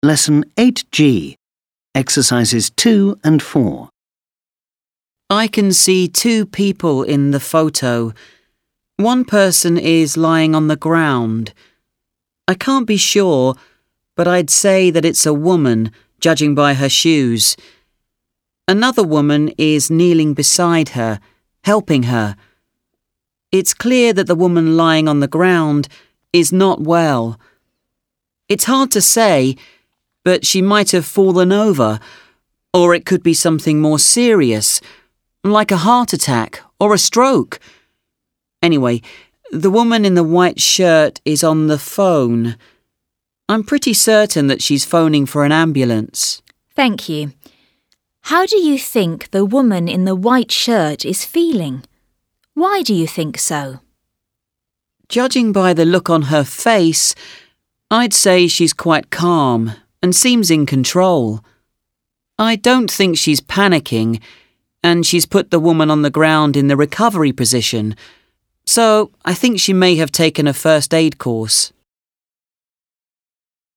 Lesson 8G, Exercises 2 and 4. I can see two people in the photo. One person is lying on the ground. I can't be sure, but I'd say that it's a woman, judging by her shoes. Another woman is kneeling beside her, helping her. It's clear that the woman lying on the ground is not well. It's hard to say, but she might have fallen over, or it could be something more serious, like a heart attack or a stroke. Anyway, the woman in the white shirt is on the phone. I'm pretty certain that she's phoning for an ambulance. Thank you. How do you think the woman in the white shirt is feeling? Why do you think so? Judging by the look on her face, I'd say she's quite calm and seems in control. I don't think she's panicking, and she's put the woman on the ground in the recovery position, so I think she may have taken a first aid course.